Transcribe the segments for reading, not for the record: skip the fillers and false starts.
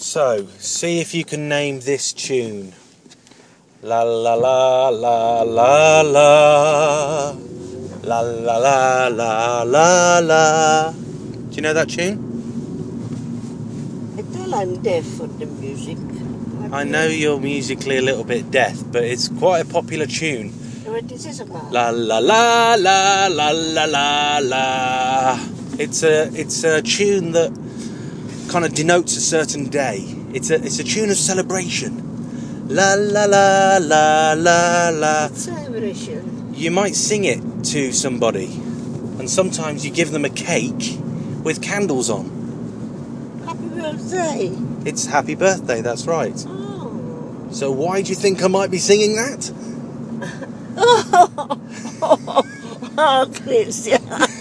So, see if you can name this tune. La la la la la la. La la la la la la. Do you know that tune? I tell I'm deaf for the music. I know you're musically a little bit deaf, but it's quite a popular tune. What is this about? La la la la la la la la. It's a tune that kind of denotes a certain day. It's a tune of celebration. La la la la la la. Celebration. You might sing it to somebody, and sometimes you give them a cake with candles on. Happy birthday. It's happy birthday, that's right. Oh. So why do you think I might be singing that? Oh, Christian.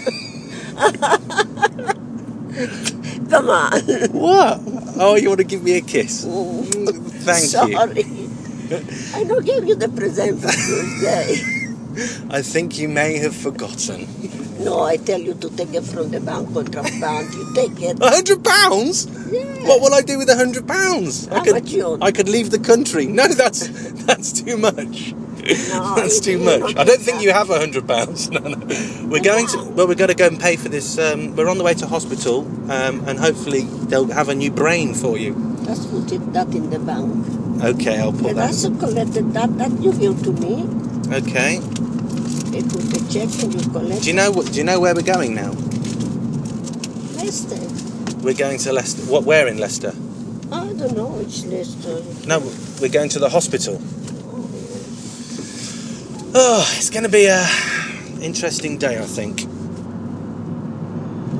Come on. What? Oh, you want to give me a kiss? Thank Sorry. you. I don't give you the present for birthday. I think you may have forgotten. No, I tell you to take it from the bank, £100. You take it. £100? Yeah. What will I do with £100? How much you own? I could leave the country. No, that's too much. No, That's too much. I don't think you have £100. No. We're going to go and pay for this. We're on the way to hospital, and hopefully they'll have a new brain for you. Let's put that in the bank. Okay, I'll put that. That's collected that you give to me. Okay. They put the check and you collect. Do you know where we're going now? Leicester. We're going to Leicester. Where in Leicester? I don't know which Leicester. No, we're going to the hospital. Oh, it's going to be a interesting day, I think.